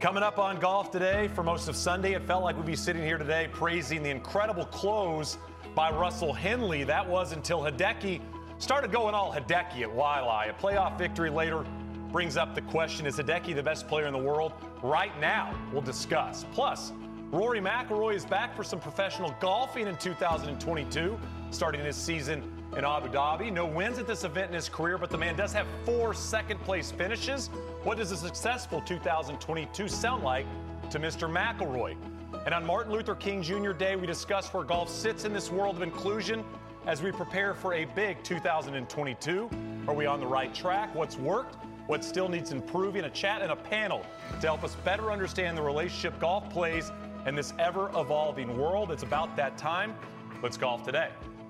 Coming up on Golf Today, for most of Sunday, it felt like we'd be sitting here today praising the incredible close by Russell Henley. That was until Hideki started going all Hideki at Waialae. A playoff victory later brings up the question, is Hideki the best player in the world? Right now, we'll discuss. Plus, Rory McIlroy is back for some professional golfing in 2022, starting his season in Abu Dhabi. No wins at this event in his career, but the man does have 4 second-place finishes. What does a successful 2022 sound like to Mr. McIlroy? And on Martin Luther King Jr. Day, we discuss where golf sits in this world of inclusion as we prepare for a big 2022. Are we on the right track? What's worked? What still needs improving? A chat and a panel to help us better understand the relationship golf plays in this ever-evolving world. It's about that time. Let's golf today.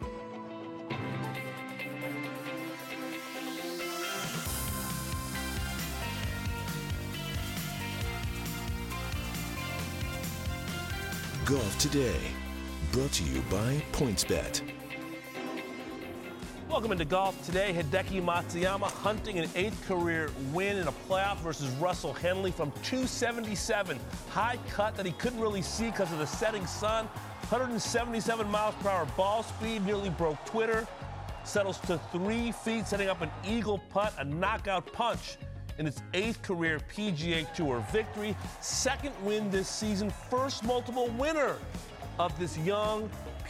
Golf Today, brought to you by PointsBet. Welcome into Golf Today. Hideki Matsuyama hunting an 8th career win in a playoff versus Russell Henley from 277. High cut that he couldn't really see because of the setting sun. 177 miles per hour ball speed, nearly broke Twitter. Settles to 3 feet, setting up an eagle putt, a knockout punch in its 8th career PGA Tour victory. 2nd win this season, first multiple winner of this young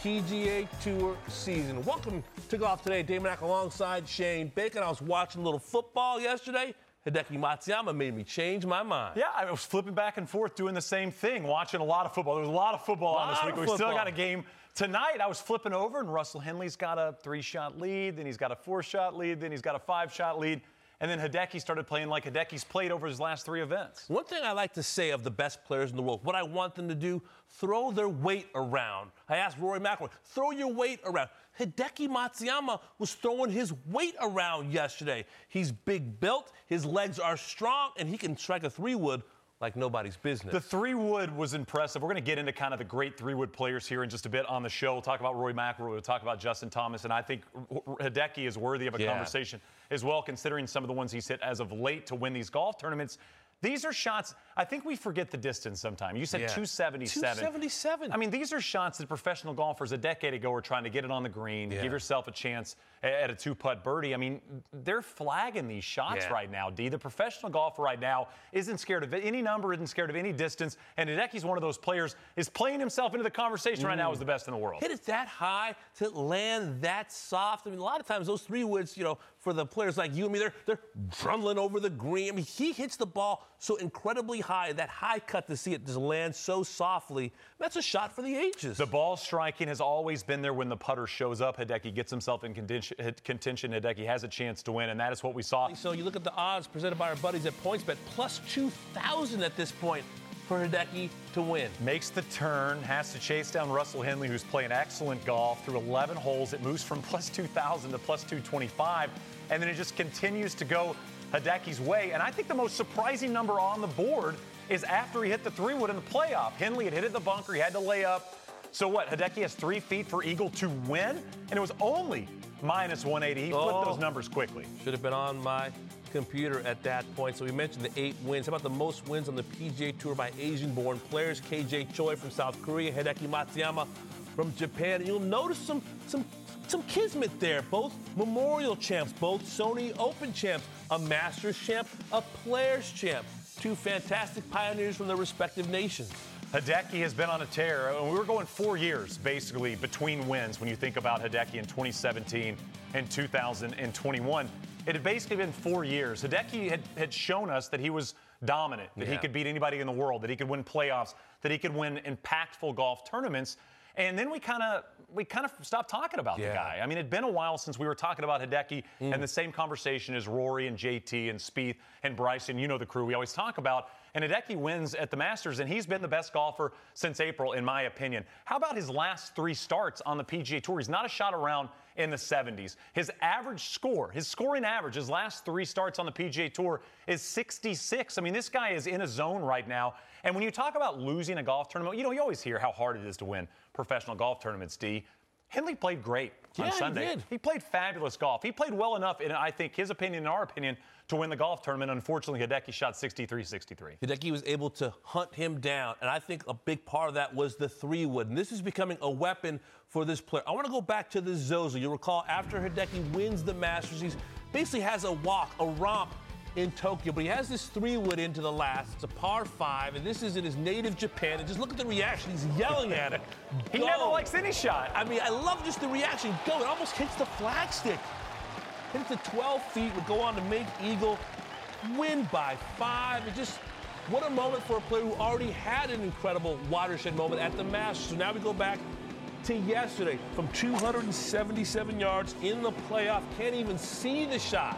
PGA Tour season. Welcome to Golf Today. Dave Mack alongside Shane Bacon. I was watching a little football yesterday. Hideki Matsuyama made me change my mind. Yeah, I was flipping back and forth doing the same thing, watching a lot of football. There was a lot of football on this week. We still got a game tonight. I was flipping over, and Russell Henley's got a 3-shot lead, then he's got a 4-shot lead, then he's got a 5-shot lead. And then Hideki started playing like Hideki's played over his last 3 events. One thing I like to say of the best players in the world, what I want them to do, throw their weight around. I asked Rory McIlroy, throw your weight around. Hideki Matsuyama was throwing his weight around yesterday. He's big built, his legs are strong, and he can strike a 3-wood like nobody's business. The 3-wood was impressive. We're going to get into kind of the great 3-wood players here in just a bit on the show. We'll talk about Rory McIlroy. We'll talk about Justin Thomas. And I think Hideki is worthy of a conversation as well, considering some of the ones he's hit as of late to win these golf tournaments. These are shots, I think we forget the distance sometimes. You said 277. 277. I mean, these are shots that professional golfers a decade ago were trying to get it on the green, give yourself a chance at a 2-putt birdie. I mean, they're flagging these shots right now, D. The professional golfer right now isn't scared of any number, isn't scared of any distance, and Hideki's one of those players, is playing himself into the conversation right now as the best in the world. Hit it that high to land that soft. I mean, a lot of times those 3-woods, for the players like you and me, they're trundling over the green. I mean, he hits the ball so incredibly high, that high cut to see it just land so softly. That's a shot for the ages. The ball striking has always been there when the putter shows up. Hideki gets himself in contention. Hideki has a chance to win, and that is what we saw. So you look at the odds presented by our buddies at PointsBet, plus 2,000 at this point for Hideki to win. Makes the turn, has to chase down Russell Henley, who's playing excellent golf through 11 holes. It moves from plus 2,000 to plus 225, and then it just continues to go Hideki's way. And I think the most surprising number on the board is after he hit the 3-wood in the playoff. Henley had hit it the bunker. He had to lay up. So what? Hideki has 3 feet for eagle to win, and it was only minus 180. He flipped those numbers quickly. Should have been on my computer at that point. So we mentioned the 8 wins. How about the most wins on the PGA Tour by Asian-born players? KJ Choi from South Korea, Hideki Matsuyama from Japan. And you'll notice some kismet there. Both Memorial champs, both Sony Open champs, a Masters champ, a Players champ. 2 fantastic pioneers from their respective nations. Hideki has been on a tear. We were going 4 years, basically, between wins when you think about Hideki in 2017 and 2021. It had basically been 4 years. Hideki had shown us that he was dominant, that he could beat anybody in the world, that he could win playoffs, that he could win impactful golf tournaments. And then we kind of stopped talking about the guy. I mean, it'd been a while since we were talking about Hideki and the same conversation as Rory and JT and Spieth and Bryson. You know the crew we always talk about. And Hideki wins at the Masters, and he's been the best golfer since April, in my opinion. How about his last 3 starts on the PGA Tour? He's not a shot around in the 70s. His average score, his scoring average, his last 3 starts on the PGA Tour is 66. I mean, this guy is in a zone right now. And when you talk about losing a golf tournament, you always hear how hard it is to win professional golf tournaments, D. Henley played great on Sunday. He did. He played fabulous golf. He played well enough, in, I think, his opinion and our opinion, to win the golf tournament. Unfortunately, Hideki shot 63-63. Hideki was able to hunt him down, and I think a big part of that was the 3-wood. And this is becoming a weapon for this player. I want to go back to the Zozo. You'll recall after Hideki wins the Masters, he basically has a romp in Tokyo, but he has this 3-wood into the last. It's a par 5, and this is in his native Japan. And just look at the reaction. He's yelling at it. He never likes any shot. I mean, I love just the reaction. Go. It almost hits the flagstick. Hits the 12 feet, would go on to make eagle, win by 5. It just, what a moment for a player who already had an incredible watershed moment at the Masters. So now we go back to yesterday from 277 yards in the playoff. Can't even see the shot.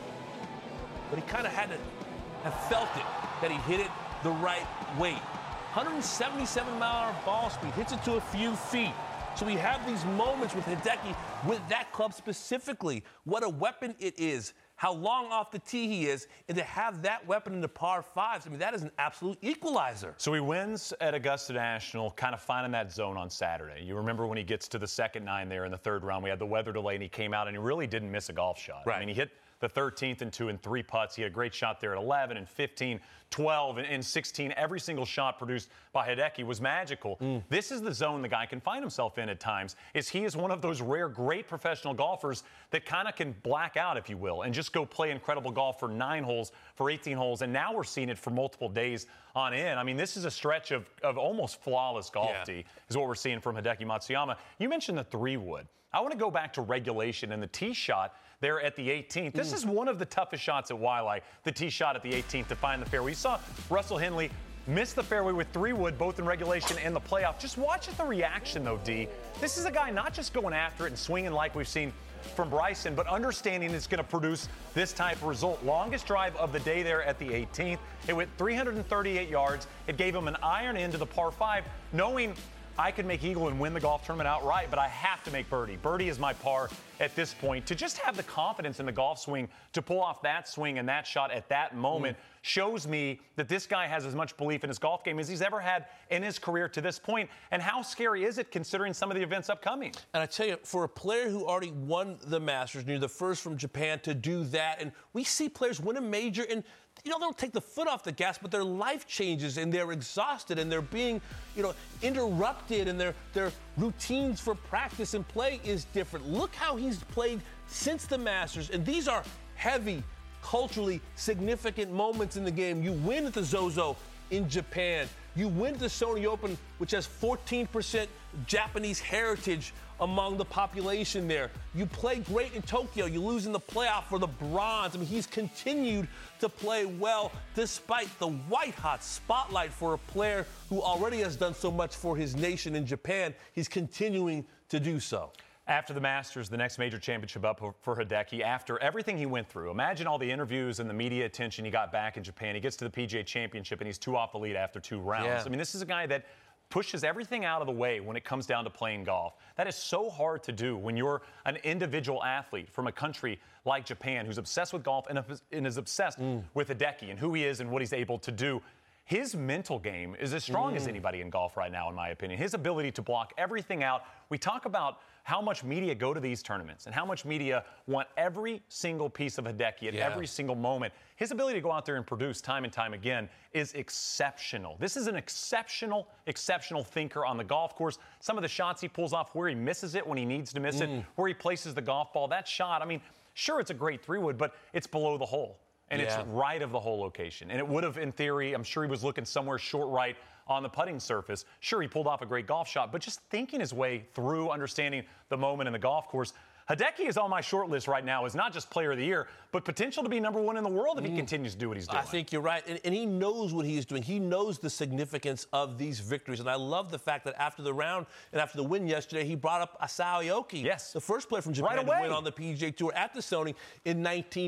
But he kind of had to have felt it, that he hit it the right weight. 177-mile-an-hour ball speed, hits it to a few feet. So we have these moments with Hideki, with that club specifically, what a weapon it is, how long off the tee he is, and to have that weapon in the par 5s, I mean, that is an absolute equalizer. So he wins at Augusta National, kind of finding that zone on Saturday. You remember when he gets to the second 9 there in the 3rd round, we had the weather delay, and he came out, and he really didn't miss a golf shot. Right. I mean, he hit the 13th and 2 and 3 putts. He had a great shot there at 11 and 15, 12 and 16. Every single shot produced by Hideki was magical. This is the zone the guy can find himself in at times, is he is one of those rare, great professional golfers that kind of can black out, if you will, and just go play incredible golf for 9 holes, for 18 holes, and now we're seeing it for multiple days on end. I mean, this is a stretch of almost flawless golf, D, is what we're seeing from Hideki Matsuyama. You mentioned the 3-wood. I want to go back to regulation and the tee shot there at the 18th. This is one of the toughest shots at Waialae, the tee shot at the 18th to find the fairway. You saw Russell Henley miss the fairway with 3-wood, both in regulation and the playoff. Just watch the reaction, though, D. This is a guy not just going after it and swinging like we've seen from Bryson, but understanding it's going to produce this type of result. Longest drive of the day there at the 18th. It went 338 yards. It gave him an iron into the par 5, knowing I could make eagle and win the golf tournament outright, but I have to make birdie. Birdie is my par at this point. To just have the confidence in the golf swing to pull off that swing and that shot at that moment shows me that this guy has as much belief in his golf game as he's ever had in his career to this point. And how scary is it considering some of the events upcoming? And I tell you, for a player who already won the Masters, and you're the first from Japan to do that, and we see players win a major and they don't take the foot off the gas, but their life changes and they're exhausted and they're being, interrupted and their routines for practice and play is different. Look how he's played since the Masters, and these are heavy, culturally significant moments in the game. You win at the Zozo in Japan. You win at the Sony Open, which has 14% Japanese heritage among the population there. You play great in Tokyo. You lose in the playoff for the bronze. I mean, he's continued to play well despite the white-hot spotlight for a player who already has done so much for his nation in Japan. He's continuing to do so. After the Masters, the next major championship up for Hideki, after everything he went through, imagine all the interviews and the media attention he got back in Japan. He gets to the PGA Championship, and he's 2 off the lead after 2 rounds. Yeah. I mean, this is a guy that pushes everything out of the way when it comes down to playing golf. That is so hard to do when you're an individual athlete from a country like Japan who's obsessed with golf and is obsessed with Hideki and who he is and what he's able to do. His mental game is as strong as anybody in golf right now, in my opinion. His ability to block everything out. We talk about how much media go to these tournaments and how much media want every single piece of Hideki at every single moment. His ability to go out there and produce time and time again is exceptional. This is an exceptional thinker on the golf course. Some of the shots he pulls off, where he misses it when he needs to miss it, where he places the golf ball. That shot, I mean, sure, it's a great 3-wood, but it's below the hole. And it's right of the hole location. And it would have, in theory, I'm sure he was looking somewhere short right on the putting surface. Sure, he pulled off a great golf shot, but just thinking his way through understanding the moment in the golf course. Hideki is on my short list right now as not just player of the year, but potential to be #1 in the world if he continues to do what he's doing. I think you're right. And he knows what he's doing. He knows the significance of these victories. And I love the fact that after the round and after the win yesterday, he brought up Asao Aoki. Yes. The first player from Japan to win on the PGA Tour at the Sony in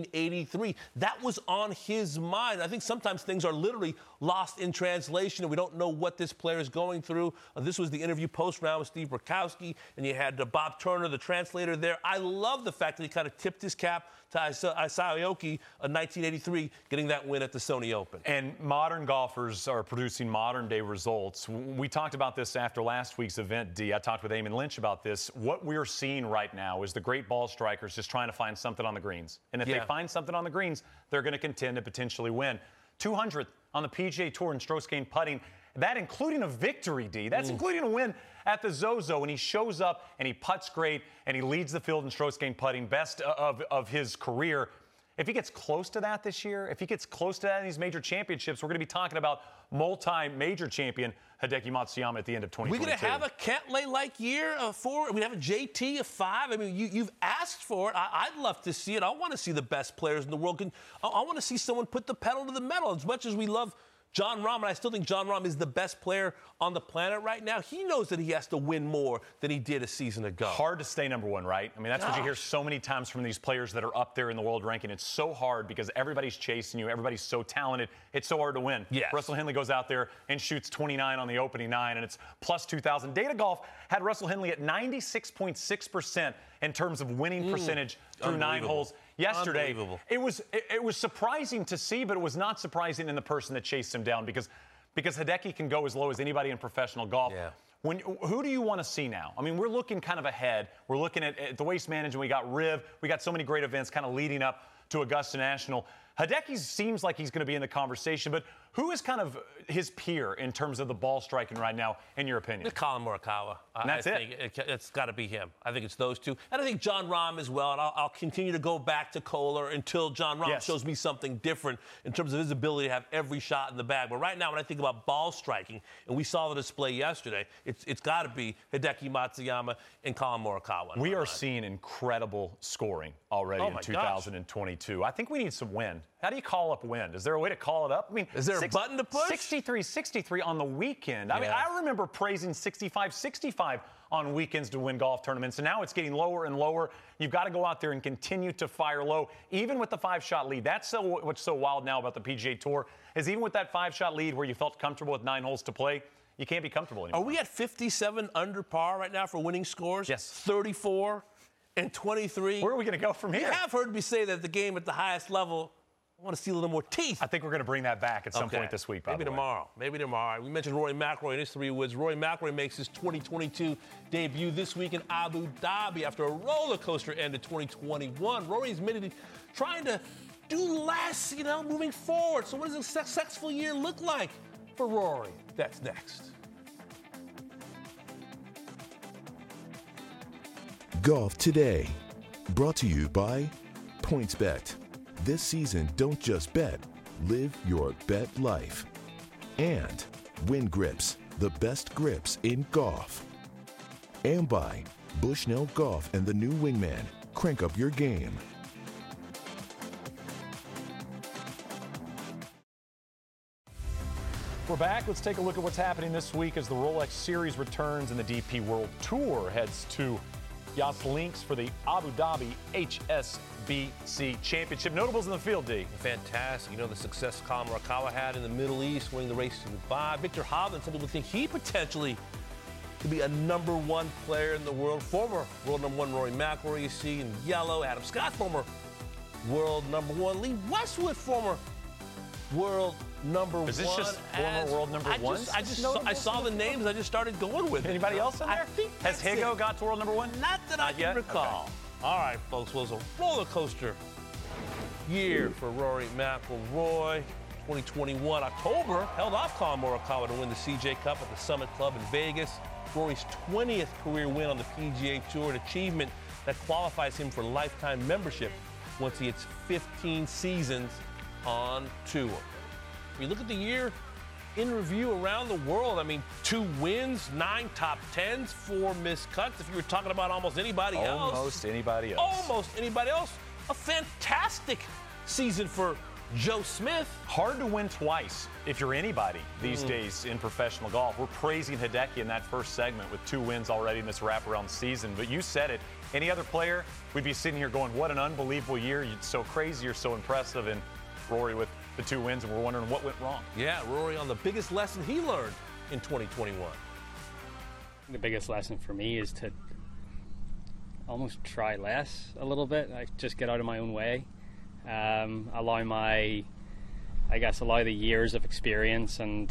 1983. That was on his mind. I think sometimes things are literally lost in translation and we don't know what this player is going through. This was the interview post-round with Steve Burkowski, and you had Bob Turner, the translator there. I love the fact that he kind of tipped his cap to Isai Aoki in 1983, getting that win at the Sony Open. And modern golfers are producing modern-day results. We talked about this after last week's event, D. I talked with Eamon Lynch about this. What we're seeing right now is the great ball strikers just trying to find something on the greens. And if they find something on the greens, they're going to contend to potentially win. 200th on the PGA Tour in strokes gained putting. That including a victory, D. That's including a win at the Zozo, and he shows up and he putts great and he leads the field in strokes gained putting, best of his career. If he gets close to that this year, if he gets close to that in these major championships, we're going to be talking about multi-major champion Hideki Matsuyama at the end of 2022. We're going to have a Cantlay-like year of 4. We have a JT of 5. I mean, you've asked for it. I'd love to see it. I want to see the best players in the world. I want to see someone put the pedal to the metal. As much as we love Jon Rahm, and I still think Jon Rahm is the best player on the planet right now, he knows that he has to win more than he did a season ago. Hard to stay number one, right? I mean, that's what you hear so many times from these players that are up there in the world ranking. It's so hard because everybody's chasing you. Everybody's so talented. It's so hard to win. Yes. Russell Henley goes out there and shoots 29 on the opening 9, and it's plus 2,000. Data Golf had Russell Henley at 96.6% in terms of winning percentage through 9 holes yesterday. It was surprising to see, but it was not surprising in the person that chased him down because Hideki can go as low as anybody in professional golf. Yeah. Who do you want to see now? I mean, we're looking kind of ahead. We're looking at the Waste Management. We got Riv. We got so many great events kind of leading up to Augusta National. Hideki seems like he's going to be in the conversation, but who is kind of his peer in terms of the ball striking right now, in your opinion? Colin Morikawa. And that's It's got to be him. I think it's those two. And I think Jon Rahm as well. And I'll continue to go back to Kohler until Jon Rahm shows me something different in terms of his ability to have every shot in the bag. But right now, when I think about ball striking, and we saw the display yesterday, it's got to be Hideki Matsuyama and Colin Morikawa. We are seeing incredible scoring already in 2022. I think we need some wind. How do you call up wind? Is there a way to call it up? I mean, is there a button to push? 63-63 on the weekend. I mean, I remember praising 65-65 on weekends to win golf tournaments, and now it's getting lower and lower. You've got to go out there and continue to fire low, even with the 5-shot lead. That's what's so wild now about the PGA Tour is even with that 5-shot lead where you felt comfortable with 9 holes to play, you can't be comfortable anymore. Are we at 57 under par right now for winning scores? Yes. 34 and 23. Where are we going to go from here? You have heard me say that the game at the highest level, I want to see a little more teeth. I think we're going to bring that back at some point this week, by the way. Maybe tomorrow. We mentioned Rory McIlroy and his 3 wins. Rory McIlroy makes his 2022 debut this week in Abu Dhabi after a roller coaster end to 2021. Rory's admitted trying to do less, moving forward. So what does a successful year look like for Rory? That's next. Golf Today, brought to you by PointsBet. This season, don't just bet, live your bet life. And Wind Grips, the best grips in golf. And by Bushnell Golf and the new Wingman, crank up your game. We're back. Let's take a look at what's happening this week as the Rolex Series returns and the DP World Tour heads to Yas Links for the Abu Dhabi HSBC Championship. Notables in the field, D. Fantastic. The success Colin Morikawa had in the Middle East, winning the race to Dubai. Victor Hovland, some people think he potentially could be a #1 player in the world. Former world #1 Rory McIlroy, you see, in yellow. Adam Scott, former world #1. Lee Westwood, former world #1. Is this just former world #1? I saw the names. I just started going with it. Anybody else in there? I think Has Higo got to world #1? Not that I can recall. Okay. All right, folks. Well, it was a roller coaster year for Rory McIlroy. 2021 October held off Colin Morikawa to win the CJ Cup at the Summit Club in Vegas. Rory's 20th career win on the PGA Tour, an achievement that qualifies him for lifetime membership once he hits 15 seasons on tour. When you look at the year in review around the world, 2 wins, 9 top 10s, 4 missed cuts. If you were talking about almost anybody else. Almost anybody else. A fantastic season for Joe Smith. Hard to win twice if you're anybody these days in professional golf. We're praising Hideki in that first segment with 2 wins already in this wraparound season. But you said it. Any other player, we'd be sitting here going, what an unbelievable year. You're so crazy. You're so impressive. And Rory with the 2 wins, and we're wondering what went wrong. Yeah, Rory on the biggest lesson he learned in 2021. The biggest lesson for me is to almost try less a little bit. I just get out of my own way, allow the years of experience and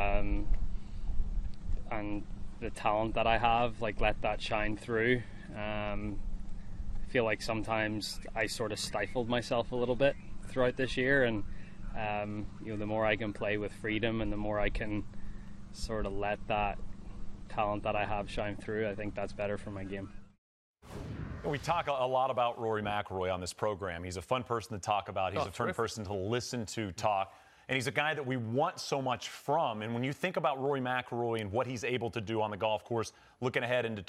the talent that I have, like, let that shine through. I feel like sometimes I sort of stifled myself a little bit throughout this year, and the more I can play with freedom and the more I can sort of let that talent that I have shine through, I think that's better for my game. We talk a lot about Rory McIlroy on this program. He's a fun person to talk about. He's a fun person to listen to talk. And he's a guy that we want so much from. And when you think about Rory McIlroy and what he's able to do on the golf course, looking ahead into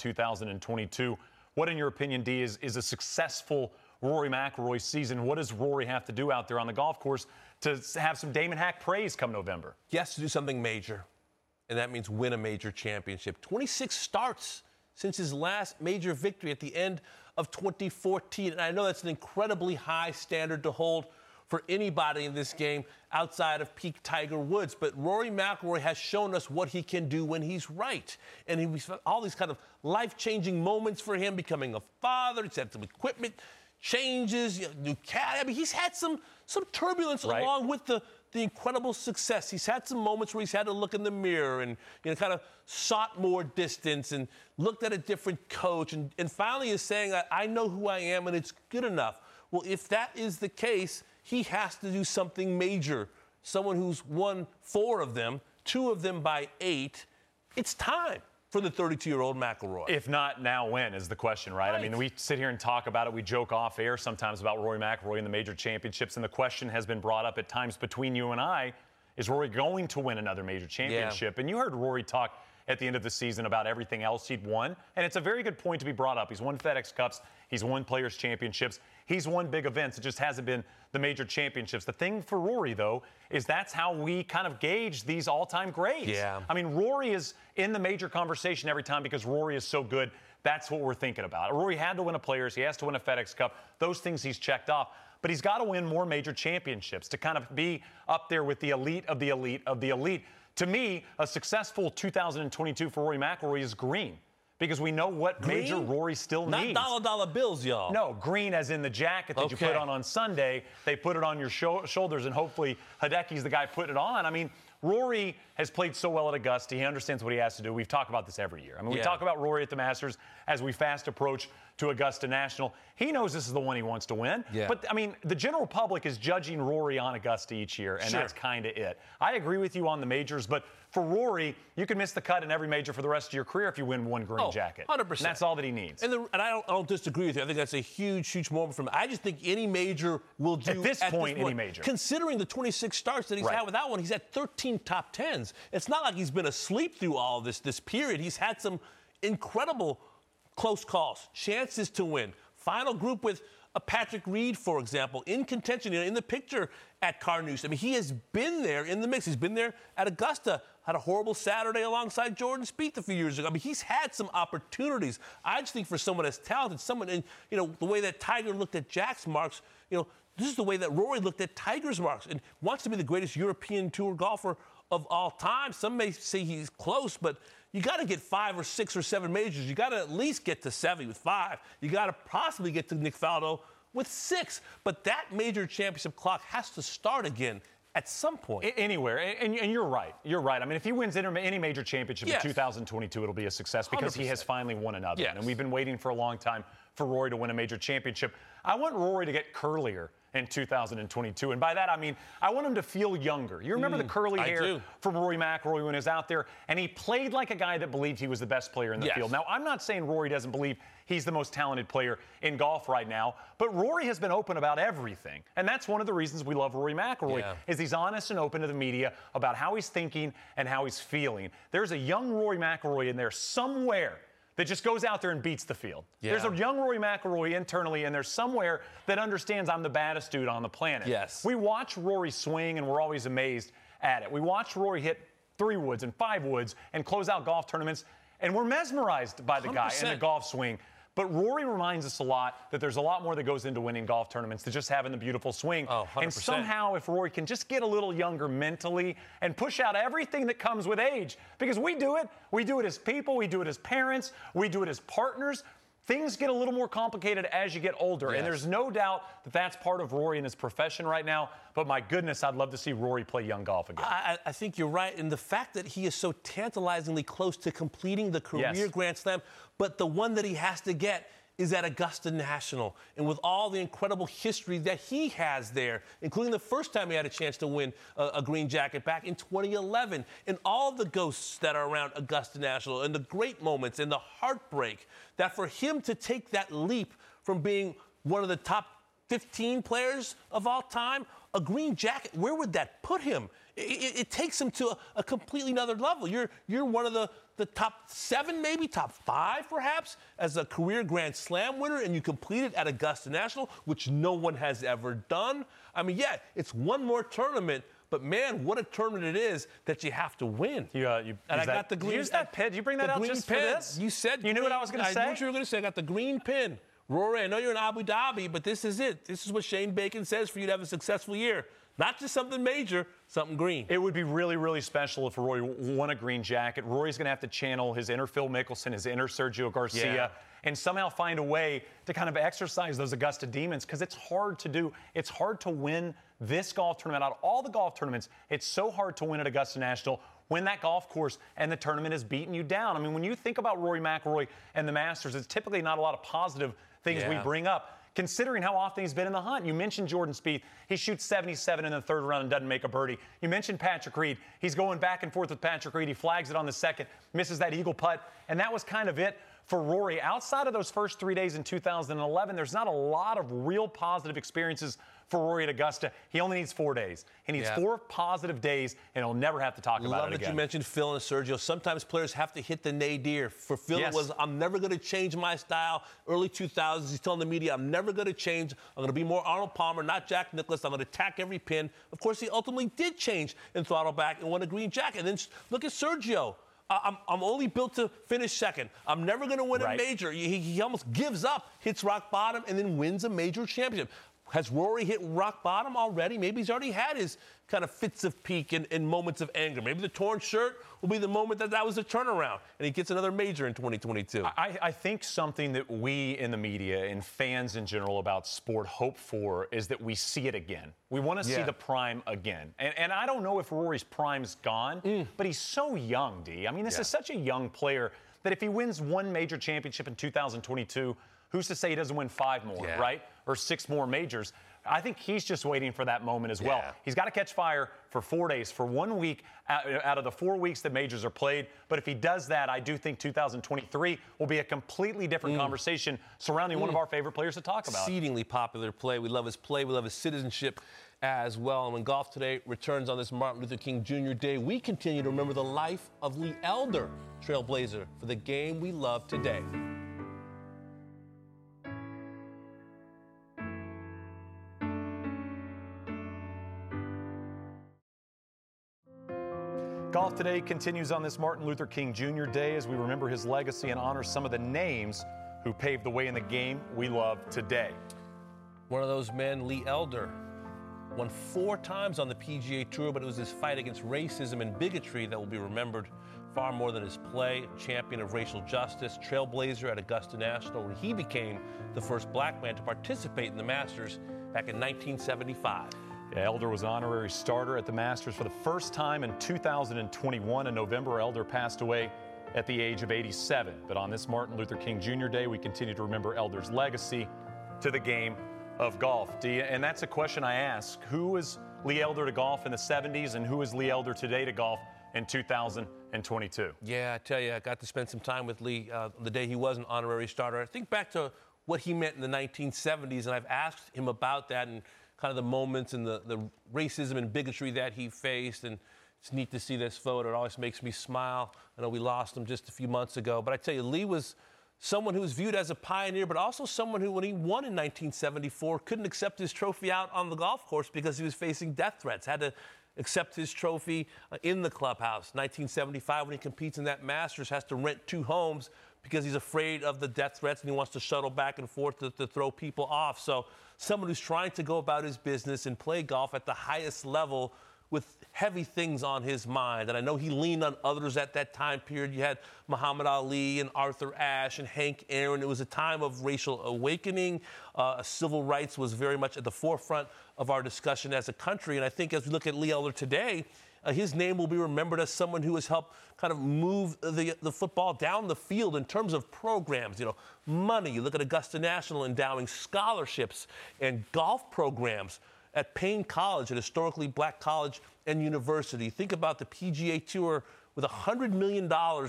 2022, what, in your opinion, D, is a successful Rory McIlroy season? What does Rory have to do out there on the golf course to have some Damon Hack praise come November? He has to do something major, and that means win a major championship. 26 starts since his last major victory at the end of 2014. And I know that's an incredibly high standard to hold for anybody in this game outside of peak Tiger Woods. But Rory McIlroy has shown us what he can do when he's right. And he's all these kind of life-changing moments for him, becoming a father. He's had some equipment changes, new cat. I mean, he's had some turbulence along with the incredible success. He's had some moments where he's had to look in the mirror and kind of sought more distance and looked at a different coach and finally is saying, I know who I am and it's good enough. Well, if that is the case, he has to do something major. Someone who's won 4 of them, 2 of them by 8. It's time for the 32-year-old McIlroy. If not now, when is the question, right? I mean, we sit here and talk about it. We joke off air sometimes about Rory McIlroy and the major championships, and the question has been brought up at times between you and I, is Rory going to win another major championship? Yeah. And you heard Rory talk at the end of the season about everything else he'd won, and it's a very good point to be brought up. He's won FedEx Cups. He's won Players' Championships. He's won big events. It just hasn't been the major championships. The thing for Rory, though, is that's how we kind of gauge these all-time greats. Yeah. I mean, Rory is in the major conversation every time because Rory is so good. That's what we're thinking about. Rory had to win a Players. He has to win a FedEx Cup. Those things he's checked off. But he's got to win more major championships to kind of be up there with the elite of the elite of the elite. To me, a successful 2022 for Rory McIlroy is green. Because we know what green? Major Rory still needs. Not dollar bills, y'all. No, green as in the jacket that you put on Sunday. They put it on your shoulders, and hopefully Hideki's the guy putting it on. I mean, Rory has played so well at Augusta. He understands what he has to do. We've talked about this every year. I mean, we talk about Rory at the Masters as we fast approach to Augusta National. He knows this is the one he wants to win. Yeah. But, I mean, the general public is judging Rory on Augusta each year, and that's kind of it. I agree with you on the majors, but for Rory, you can miss the cut in every major for the rest of your career if you win one green jacket. 100%. And that's all that he needs. And I don't disagree with you. I think that's a huge, huge moment for him. I just think any major will do. At this point, any major. Considering the 26 starts that he's had with that one, he's at 13 top 10s. It's not like he's been asleep through all of this period. He's had some incredible close calls, chances to win. Final group with a Patrick Reed, for example, in contention, in the picture at Carnoustie. I mean, he has been there in the mix. He's been there at Augusta. Had a horrible Saturday alongside Jordan Spieth a few years ago. I mean, he's had some opportunities. I just think for someone as talented, someone in, the way that Tiger looked at Jack's marks, this is the way that Rory looked at Tiger's marks and wants to be the greatest European Tour golfer of all time. Some may say he's close, but you got to get 5 or 6 or 7 majors. You got to at least get to 7 with 5. You got to possibly get to Nick Faldo with 6. But that major championship clock has to start again at some point. Anywhere. And you're right. You're right. I mean, if he wins any major championship in 2022, it'll be a success because 100%. He has finally won another one. And we've been waiting for a long time for Rory to win a major championship. I want Rory to get curlier in 2022. And by that, I mean, I want him to feel younger. You remember the curly hair from Rory McIlroy when he was out there, and he played like a guy that believed he was the best player in the field. Now, I'm not saying Rory doesn't believe he's the most talented player in golf right now, but Rory has been open about everything. And that's one of the reasons we love Rory McIlroy, is he's honest and open to the media about how he's thinking and how he's feeling. There's a young Rory McIlroy in there somewhere that just goes out there and beats the field. There's a young Rory McIlroy internally, and there's somewhere that understands I'm the baddest dude on the planet. We watch Rory swing, and we're always amazed at it. We watch Rory hit 3 woods and 5 woods and close out golf tournaments, and we're mesmerized by the 100%. Guy and the golf swing. But Rory reminds us a lot that there's a lot more that goes into winning golf tournaments than just having the beautiful swing. 100%. And somehow, if Rory can just get a little younger mentally and push out everything that comes with age, because we do it as people, we do it as parents, we do it as partners. things get a little more complicated as you get older. Yes. And there's no doubt that that's part of Rory in his profession right now. But my goodness, I'd love to see Rory play young golf again. I think you're right. And the fact that he is so tantalizingly close to completing the career Grand Slam, but the one that he has to get is at Augusta National. And with all the incredible history that he has there, including the first time he had a chance to win a green jacket back in 2011, and all the ghosts that are around Augusta National, and the great moments and the heartbreak, that for him to take that leap from being one of the top 15 players of all time, a green jacket, where would that put him? It takes him to a completely another level. You're one of the top 7, maybe top 5, perhaps, as a career Grand Slam winner, and you completed at Augusta National, which no one has ever done. I mean, yeah, it's one more tournament, but man, what a tournament it is that you have to win. And I got the green. Use that pin. Did you bring that out just for this? You said you knew what I was going to say. I knew what you were going to say. I got the green pin. Rory, I know you're in Abu Dhabi, but this is it. This is what Shane Bacon says for you to have a successful year. Not just something major, something green. It would be really, really special if Rory won a green jacket. Rory's going to have to channel his inner Phil Mickelson, his inner Sergio Garcia, and somehow find a way to kind of exercise those Augusta demons, because it's hard to do. It's hard to win this golf tournament. Out of all the golf tournaments, it's so hard to win at Augusta National when that golf course and the tournament has beaten you down. I mean, when you think about Rory McIlroy and the Masters, it's typically not a lot of positive things we bring up, considering how often he's been in the hunt. You mentioned Jordan Spieth. He shoots 77 in the third round and doesn't make a birdie. You mentioned Patrick Reed. He's going back and forth with Patrick Reed. He flags it on the second, misses that eagle putt, and that was kind of it for Rory. Outside of those first 3 days in 2011, there's not a lot of real positive experiences for Rory at Augusta. He only needs 4 days. He needs 4 positive days, and he'll never have to talk about it again. Love that you mentioned Phil and Sergio. Sometimes players have to hit the nadir. For Phil, it was, I'm never going to change my style. Early 2000s, he's telling the media, I'm never going to change. I'm going to be more Arnold Palmer, not Jack Nicklaus. I'm going to attack every pin. Of course, he ultimately did change and throttle back and won a green jacket. And then look at Sergio. I'm only built to finish second. I'm never going to win a major. He almost gives up, hits rock bottom, and then wins a major championship. Has Rory hit rock bottom already? Maybe he's already had his kind of fits of peak and moments of anger. Maybe the torn shirt will be the moment that was a turnaround, and he gets another major in 2022. I think something that we in the media and fans in general about sport hope for is that we see it again. We want to see the prime again. And I don't know if Rory's prime's gone, but he's so young, D. I mean, this is such a young player that if he wins one major championship in 2022, who's to say he doesn't win 5 more, right? Or 6 more majors? I think he's just waiting for that moment as well. He's got to catch fire for 4 days, for 1 week out of the 4 weeks that majors are played. But if he does that, I do think 2023 will be a completely different conversation surrounding one of our favorite players to talk about. Exceedingly popular play. We love his play. We love his citizenship as well. And when Golf Today returns on this Martin Luther King Jr. Day, we continue to remember the life of Lee Elder, trailblazer for the game we love today. Golf Today continues on this Martin Luther King Jr. Day as we remember his legacy and honor some of the names who paved the way in the game we love today. One of those men, Lee Elder, won 4 times on the PGA Tour, but it was his fight against racism and bigotry that will be remembered far more than his play. Champion of racial justice, trailblazer at Augusta National, when he became the first black man to participate in the Masters back in 1975. Elder was an honorary starter at the Masters for the first time in 2021. In November, Elder passed away at the age of 87. But on this Martin Luther King Jr. Day, we continue to remember Elder's legacy to the game of golf. And that's a question I ask. Who is Lee Elder to golf in the 70s, and who is Lee Elder today to golf in 2022? Yeah, I tell you, I got to spend some time with Lee the day he was an honorary starter. I think back to what he meant in the 1970s, and I've asked him about that and kind of the moments and the racism and bigotry that he faced. And it's neat to see this photo. It always makes me smile. I know we lost him just a few months ago. But I tell you, Lee was someone who was viewed as a pioneer, but also someone who, when he won in 1974, couldn't accept his trophy out on the golf course because he was facing death threats. Had to accept his trophy in the clubhouse. 1975, when he competes in that Masters, has to rent 2 homes because he's afraid of the death threats and he wants to shuttle back and forth to throw people off. So someone who's trying to go about his business and play golf at the highest level with heavy things on his mind. And I know he leaned on others at that time period. You had Muhammad Ali and Arthur Ashe and Hank Aaron. It was a time of racial awakening. Civil rights was very much at the forefront of our discussion as a country. And I think as we look at Lee Elder today, his name will be remembered as someone who has helped kind of move the football down the field in terms of programs, money. You look at Augusta National endowing scholarships and golf programs at Payne College, an historically black college and university. Think about the PGA Tour with $100 million,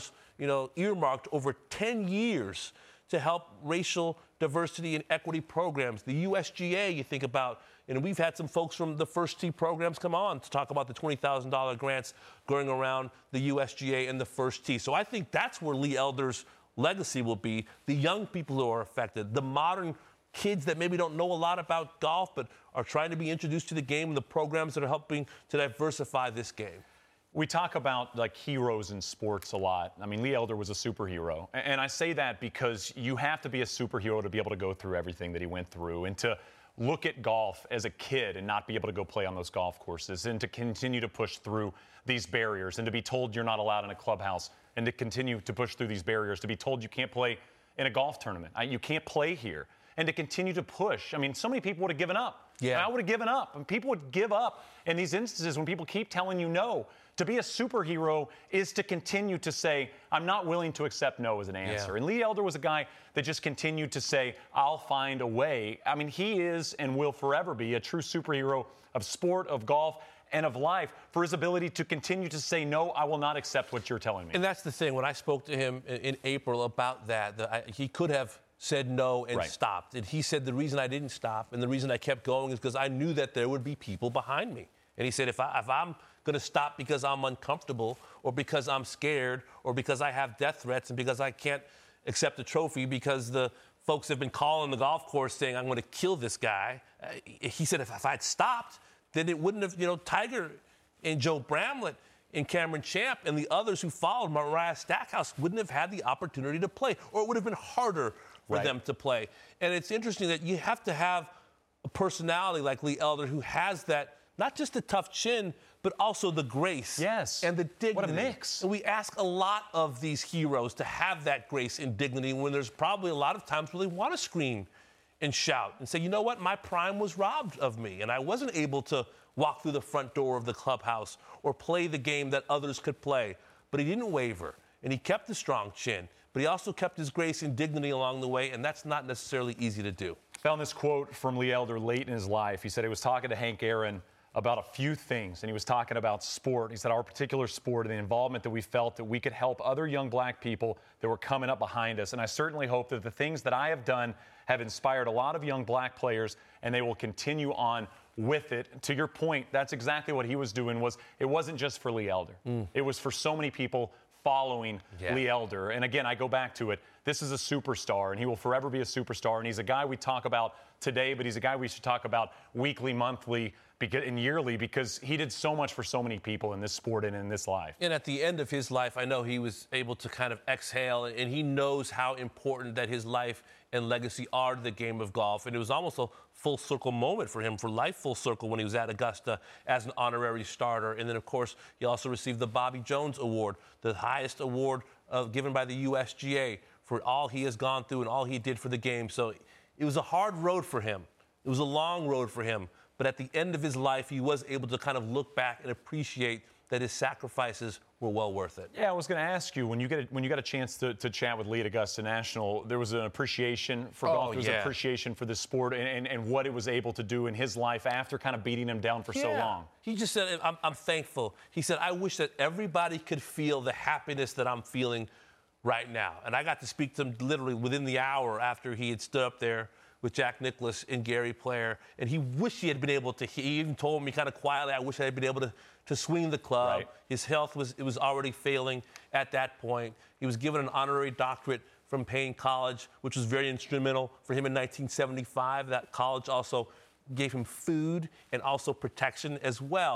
earmarked over 10 years to help racial diversity and equity programs. The USGA, you think about, and we've had some folks from the First Tee programs come on to talk about the $20,000 grants going around the USGA and the First Tee. So I think that's where Lee Elder's legacy will be, the young people who are affected, the modern kids that maybe don't know a lot about golf but are trying to be introduced to the game and the programs that are helping to diversify this game. We talk about like heroes in sports a lot. I mean, Lee Elder was a superhero. And I say that because you have to be a superhero to be able to go through everything that he went through and to look at golf as a kid and not be able to go play on those golf courses and to continue to push through these barriers and to be told you're not allowed in a clubhouse and to continue to push through these barriers, to be told you can't play in a golf tournament. You can't play here. And to continue to push. I mean, so many people would have given up. Yeah. I would have given up. And people would give up in these instances when people keep telling you no. To be a superhero is to continue to say, I'm not willing to accept no as an answer. Yeah. And Lee Elder was a guy that just continued to say, I'll find a way. I mean, he is and will forever be a true superhero of sport, of golf, and of life for his ability to continue to say, no, I will not accept what you're telling me. And that's the thing. When I spoke to him in April about that, he could have said no and stopped. And he said the reason I didn't stop and the reason I kept going is because I knew that there would be people behind me. And he said, if I'm going to stop because I'm uncomfortable or because I'm scared or because I have death threats and because I can't accept a trophy because the folks have been calling the golf course saying I'm going to kill this guy, he said if I'd stopped, then it wouldn't have, Tiger and Joe Bramlett and Cameron Champ and the others who followed, Mariah Stackhouse, wouldn't have had the opportunity to play, or it would have been harder for them to play. And it's interesting that you have to have a personality like Lee Elder who has that, not just the tough chin, but also the grace and the dignity. What a mix. And we ask a lot of these heroes to have that grace and dignity when there's probably a lot of times where they want to scream and shout and say, you know what, my prime was robbed of me and I wasn't able to walk through the front door of the clubhouse or play the game that others could play. But he didn't waver and he kept the strong chin, but he also kept his grace and dignity along the way, and that's not necessarily easy to do. Found this quote from Lee Elder late in his life. He said he was talking to Hank Aaron about a few things, and he was talking about sport. He said our particular sport and the involvement that we felt that we could help other young black people that were coming up behind us. And I certainly hope that the things that I have done have inspired a lot of young black players, and they will continue on with it. To your point, that's exactly what he was doing. It wasn't just for Lee Elder. It was for so many people following Lee Elder. And again, I go back to it. This is a superstar, and he will forever be a superstar. And he's a guy we talk about today, but he's a guy we should talk about weekly, monthly, and yearly, because he did so much for so many people in this sport and in this life. And at the end of his life, I know he was able to kind of exhale, and he knows how important that his life and legacy are to the game of golf. And it was almost a full circle moment for him, for life full circle, when he was at Augusta as an honorary starter. And then, of course, he also received the Bobby Jones Award, the highest award given by the USGA for all he has gone through and all he did for the game. So it was a hard road for him. It was a long road for him. But at the end of his life, he was able to kind of look back and appreciate that his sacrifices were well worth it. Yeah, I was going to ask you, when you got a chance to chat with Lee at Augusta National, there was an appreciation for golf. There was an appreciation for the sport and what it was able to do in his life after kind of beating him down for so long. He just said, I'm thankful. He said, I wish that everybody could feel the happiness that I'm feeling right now. And I got to speak to him literally within the hour after he had stood up there with Jack Nicklaus and Gary Player, and he wished he had been able to. He even told me kind of quietly, I wish I had been able to swing the club. Right. His health was already failing at that point. He was given an honorary doctorate from Payne College, which was very instrumental for him in 1975. That college also gave him food and also protection as well.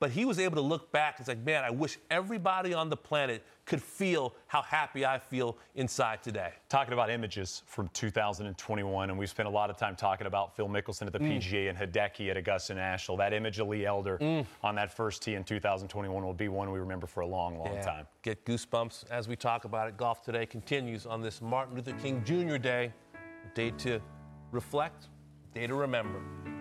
But he was able to look back and say, man, I wish everybody on the planet could feel how happy I feel inside today. Talking about images from 2021, and we spent a lot of time talking about Phil Mickelson at the PGA and Hideki at Augusta National. That image of Lee Elder on that first tee in 2021 will be one we remember for a long, long time. Get goosebumps as we talk about it. Golf Today continues on this Martin Luther King Jr. Day. A day to reflect, a day to remember.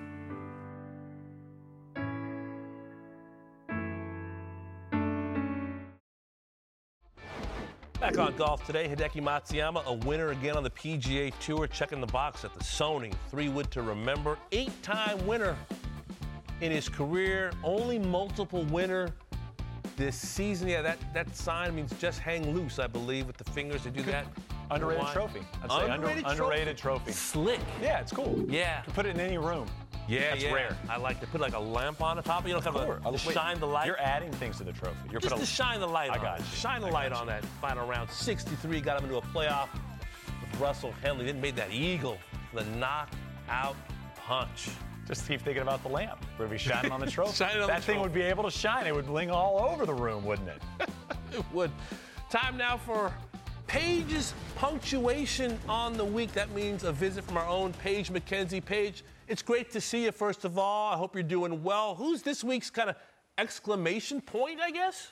Back on Golf Today, Hideki Matsuyama, a winner again on the PGA Tour, checking the box at the Sony. 3-wood to remember. 8-time winner in his career. Only multiple winner this season. Yeah, that sign means just hang loose, I believe, with the fingers. They do that. Underrated trophy. I'd say underrated trophy. Slick. Yeah, it's cool. Yeah. You can put it in any room. Yeah, That's rare. I like to put like a lamp on the top. You know, kind of to shine the light. You're adding things to the trophy. You're just to shine the light on. I got you. Shine the light on that final round. 63 got him into a playoff with Russell Henley. Then made that eagle, the knockout punch. Just keep thinking about the lamp. Would be shining on the trophy. That thing would be able to shine. It would bling all over the room, wouldn't it? It would. Time now for Paige's punctuation on the week. That means a visit from our own Paige McKenzie. Paige, it's great to see you, first of all. I hope you're doing well. Who's this week's kind of exclamation point, I guess?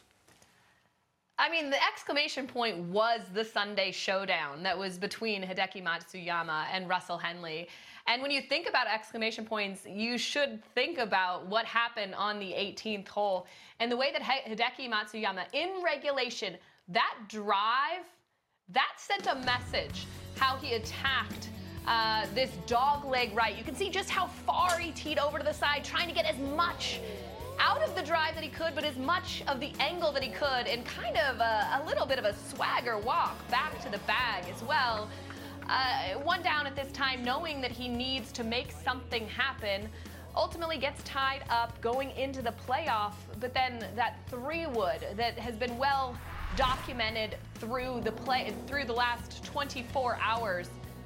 I mean, the exclamation point was the Sunday showdown that was between Hideki Matsuyama and Russell Henley. And when you think about exclamation points, you should think about what happened on the 18th hole. And the way that Hideki Matsuyama, in regulation, that drive, that sent a message how he attacked this dog leg right. You can see just how far he teed over to the side, trying to get as much out of the drive that he could, but as much of the angle that he could, and kind of a little bit of a swagger walk back to the bag as well. One down at this time, knowing that he needs to make something happen, ultimately gets tied up going into the playoff, but then that 3-wood that has been well documented through the last 24 hours.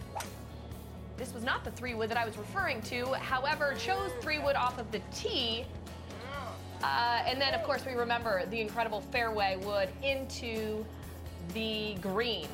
This was not the 3-wood that I was referring to, however, chose 3-wood off of the tee. And then, of course, we remember the incredible fairway wood into the green.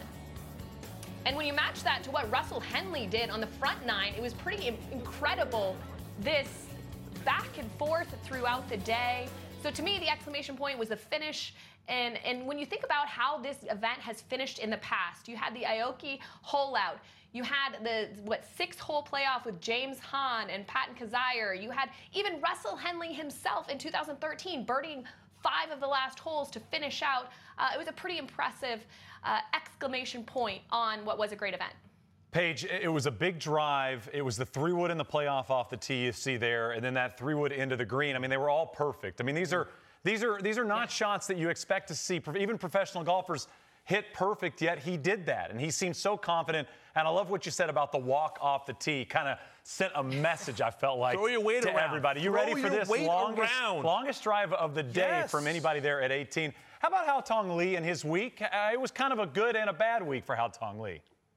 And when you match that to what Russell Henley did on the front 9, it was pretty incredible, this back and forth throughout the day. So to me, the exclamation point was the finish. And when you think about how this event has finished in the past, you had the Aoki hole out. You had the, 6-hole playoff with James Hahn and Patton Kizzire. You had even Russell Henley himself in 2013 birdieing 5 of the last holes to finish out. It was a pretty impressive exclamation point on what was a great event. Paige, it was a big drive. It was the 3-wood in the playoff off the tee you see there, and then that 3-wood into the green. I mean, they were all perfect. I mean, these are not shots that you expect to see even professional golfers hit perfect, yet he did that, and he seemed so confident. And I love what you said about the walk off the tee. Kind of sent a message, I felt like, Throw your weight to around. everybody. You ready for this longest drive of the day from anybody there at 18? How about Haotong Li and his week? It was kind of a good and a bad week for Haotong Li.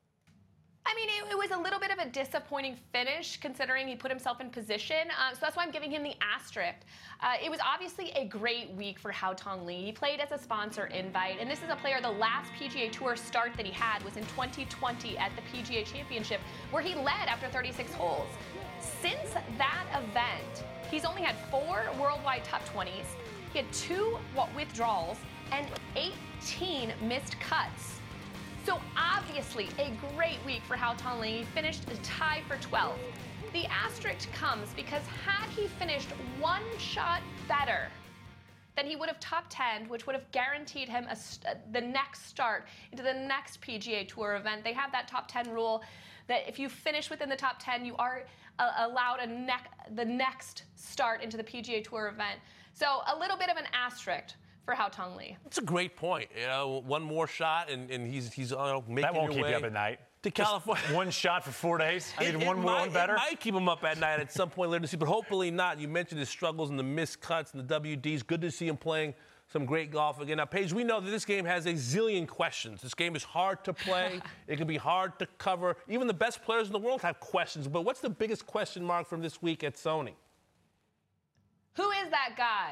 I mean, it was a little bit of a disappointing finish considering he put himself in position. So that's why I'm giving him the asterisk. It was obviously a great week for Haotong Li. He played as a sponsor invite, and this is a player, the last PGA Tour start that he had was in 2020 at the PGA Championship, where he led after 36 holes. Since that event, he's only had 4 worldwide top 20s. He had 2 withdrawals and 18 missed cuts. So obviously a great week for Haotong Li. He finished a tie for 12th. The asterisk comes because had he finished 1 shot better, then he would have top 10, which would have guaranteed him the next start into the next PGA Tour event. They have that top 10 rule that if you finish within the top 10, you are allowed the next start into the PGA Tour event. So a little bit of an asterisk for Haotong Li. It's a great point. You know, 1 more shot, and he's making your way. That won't keep you up at night. To California. Just 1 shot for 4 days. I need one more, one better. It might keep him up at night at some point later this season, but hopefully not. You mentioned his struggles and the missed cuts and the WDs. Good to see him playing some great golf again. Now, Paige, we know that this game has a zillion questions. This game is hard to play. It can be hard to cover. Even the best players in the world have questions. But what's the biggest question mark from this week at Sony? Who is that guy?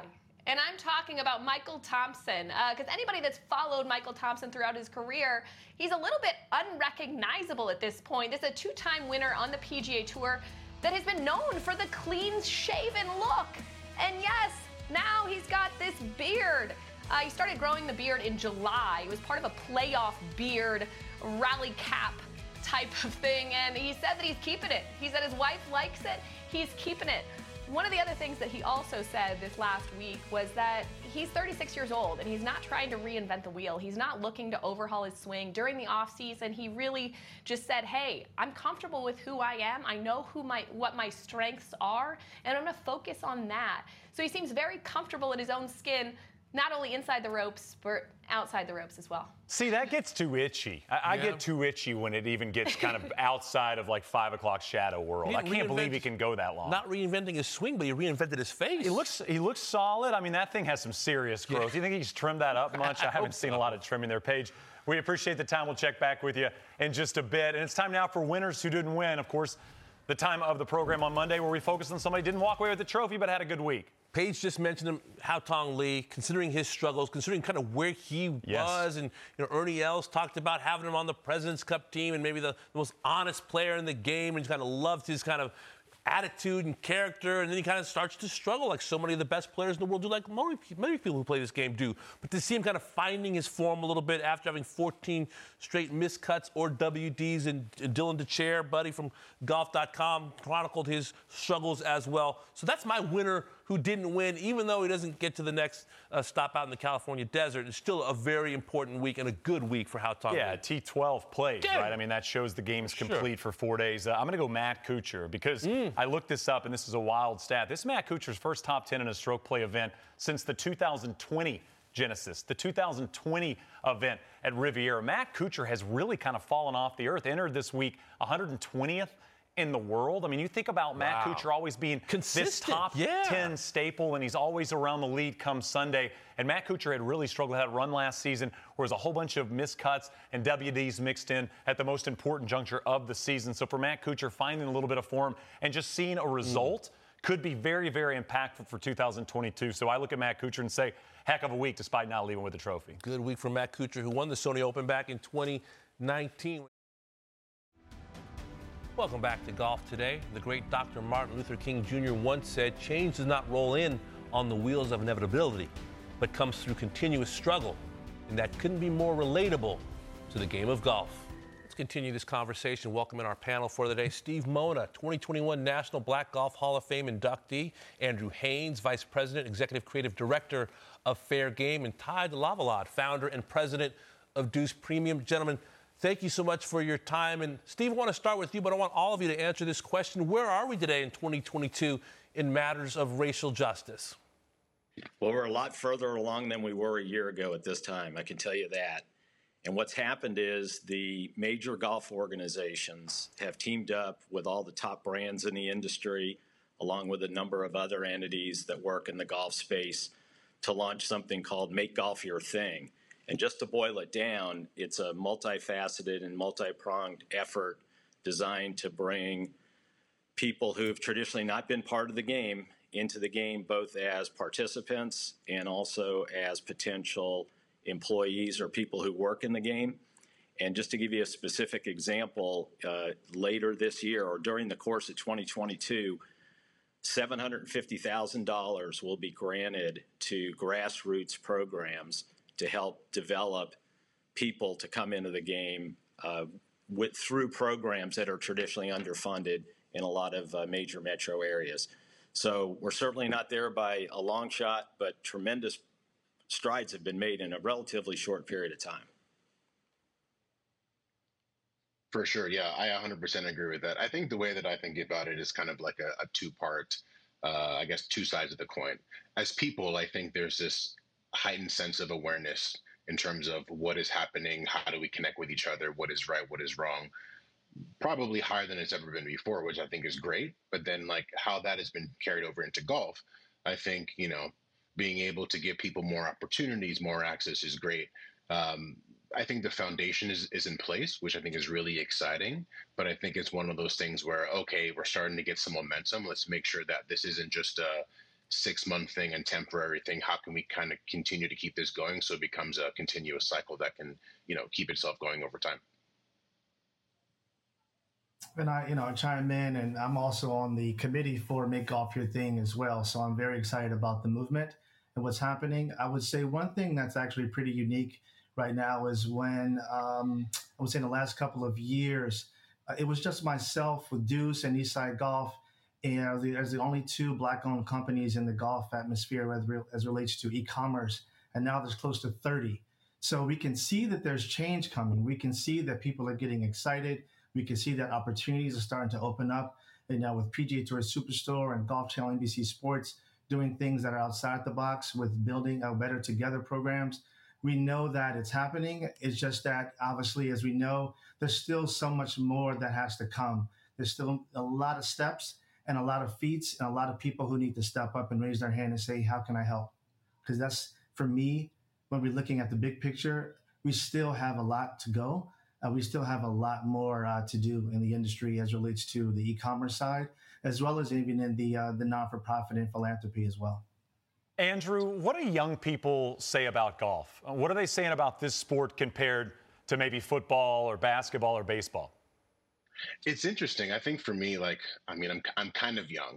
And I'm talking about Michael Thompson, because anybody that's followed Michael Thompson throughout his career, he's a little bit unrecognizable at this point. This is a two-time winner on the PGA Tour that has been known for the clean-shaven look. And yes, now he's got this beard. He started growing the beard in July. It was part of a playoff beard rally cap type of thing, and he said that he's keeping it. He said his wife likes it. He's keeping it. One of the other things that he also said this last week was that he's 36 years old and he's not trying to reinvent the wheel. He's not looking to overhaul his swing. During the offseason, he really just said, hey, I'm comfortable with who I am. I know what my strengths are, and I'm going to focus on that. So he seems very comfortable in his own skin, not only inside the ropes, but outside the ropes as well. See, that gets too itchy. I get too itchy when it even gets kind of outside of like 5 o'clock shadow world. I can't believe he can go that long. Not reinventing his swing, but he reinvented his face. He looks solid. I mean, that thing has some serious growth. Do you think he's trimmed that up much? I haven't seen a lot of trimming there, Paige. We appreciate the time. We'll check back with you in just a bit. And it's time now for winners who didn't win. Of course, the time of the program on Monday where we focused on somebody who didn't walk away with the trophy but had a good week. Paige just mentioned him, Haotong Li, considering his struggles, considering kind of where he was. And, Ernie Els talked about having him on the President's Cup team and maybe the most honest player in the game. And he kind of loved his kind of attitude and character. And then he kind of starts to struggle like so many of the best players in the world do, like many people who play this game do. But to see him kind of finding his form a little bit after having 14 straight miscuts or WDs, and Dylan DeChair, buddy from golf.com, chronicled his struggles as well. So that's my winner who didn't win, even though he doesn't get to the next stop out in the California desert. It's still a very important week and a good week for Haotong Li. Yeah, T12 plays, right? I mean, that shows the game's complete for 4 days. I'm going to go Matt Kuchar because I looked this up, and this is a wild stat. This is Matt Kuchar's first top 10 in a stroke play event since the 2020 Genesis, the 2020 event at Riviera. Matt Kuchar has really kind of fallen off the earth. Entered this week 120th in the world. I mean, you think about Matt Kuchar always being this top 10 staple, and he's always around the lead come Sunday. And Matt Kuchar had really struggled, had a run last season where there's a whole bunch of miscuts and WDs mixed in at the most important juncture of the season. So for Matt Kuchar, finding a little bit of form and just seeing a result could be very, very impactful for 2022. So I look at Matt Kuchar and say, heck of a week despite not leaving with the trophy. Good week for Matt Kuchar, who won the Sony Open back in 2019. Welcome back to Golf Today. The great Dr. Martin Luther King Jr. once said, change does not roll in on the wheels of inevitability, but comes through continuous struggle. And that couldn't be more relatable to the game of golf. Let's continue this conversation. Welcome in our panel for the day, Steve Mona, 2021 National Black Golf Hall of Fame inductee, Andrew Haynes, Vice President, Executive Creative Director of Fair Game, and Ty Delavalade, Founder and President of Deuce Premium. Gentlemen, thank you so much for your time. And Steve, I want to start with you, but I want all of you to answer this question. Where are we today in 2022 in matters of racial justice? Well, we're a lot further along than we were a year ago at this time, I can tell you that. And what's happened is the major golf organizations have teamed up with all the top brands in the industry, along with a number of other entities that work in the golf space, to launch something called Make Golf Your Thing. And just to boil it down, it's a multifaceted and multi-pronged effort designed to bring people who've traditionally not been part of the game into the game, both as participants and also as potential employees or people who work in the game. And just to give you a specific example, later this year or during the course of 2022, $750,000 will be granted to grassroots programs to help develop people to come into the game through programs that are traditionally underfunded in a lot of major metro areas. So we're certainly not there by a long shot, but tremendous strides have been made in a relatively short period of time. For sure. Yeah, I 100% agree with that. I think the way that I think about it is kind of like a two-part, I guess, two sides of the coin. As people, I think there's this heightened sense of awareness in terms of what is happening, how do we connect with each other, what is right, what is wrong, probably higher than it's ever been before, which I think is great. But then like how that has been carried over into golf, I think, being able to give people more opportunities, more access is great. I think the foundation is in place, which I think is really exciting. But I think it's one of those things where, okay, we're starting to get some momentum. Let's make sure that this isn't just a 6-month thing and temporary thing. How can we kind of continue to keep this going so it becomes a continuous cycle that can, keep itself going over time? And I chime in, and I'm also on the committee for Make Golf Your Thing as well. So I'm very excited about the movement and what's happening. I would say one thing that's actually pretty unique right now is when I would say in the last couple of years, it was just myself with Deuce and Eastside Golf, and as the only two Black-owned companies in the golf atmosphere as relates to e-commerce, and now there's close to 30. So we can see that there's change coming. We can see that people are getting excited. We can see that opportunities are starting to open up. And now with PGA Tour Superstore and Golf Channel, NBC Sports doing things that are outside the box with building our Better Together programs, we know that it's happening. It's just that obviously, as we know, there's still so much more that has to come. There's still a lot of steps and a lot of feats and a lot of people who need to step up and raise their hand and say, how can I help? Because that's, for me, when we're looking at the big picture, we still have a lot to go. We still have a lot more to do in the industry as relates to the e-commerce side, as well as even in the non-for-profit and philanthropy as well. Andrew, what do young people say about golf? What are they saying about this sport compared to maybe football or basketball or baseball? It's interesting. I think for me, I'm kind of young.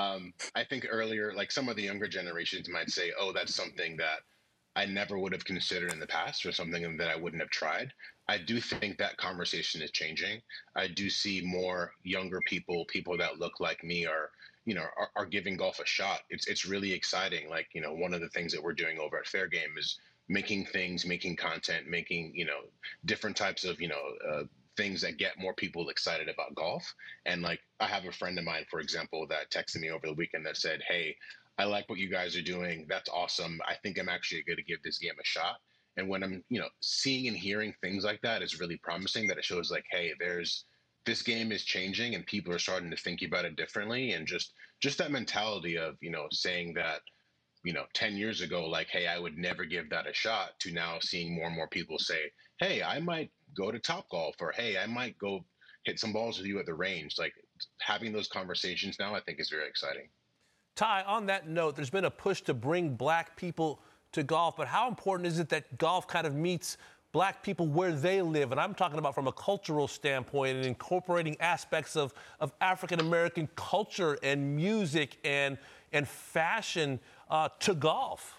I think earlier, some of the younger generations might say, oh, that's something that I never would have considered in the past or something that I wouldn't have tried. I do think that conversation is changing. I do see more younger people that look like me are giving golf a shot. It's really exciting. One of the things that we're doing over at Fair Game is making content, making, different types of, things that get more people excited about golf. And I have a friend of mine, for example, that texted me over the weekend that said, hey, I like what you guys are doing. That's awesome. I think I'm actually going to give this game a shot. And when I'm, seeing and hearing things like that, is really promising. That it shows hey, this game is changing and people are starting to think about it differently. And just that mentality of, saying that, 10 years ago, hey, I would never give that a shot, to now seeing more and more people say, hey, I might go to Topgolf, or hey, I might go hit some balls with you at the range. Having those conversations now, I think, is very exciting. Ty, on that note, there's been a push to bring Black people to golf, but how important is it that golf kind of meets Black people where they live? And I'm talking about from a cultural standpoint and incorporating aspects of African-American culture and music and fashion to golf.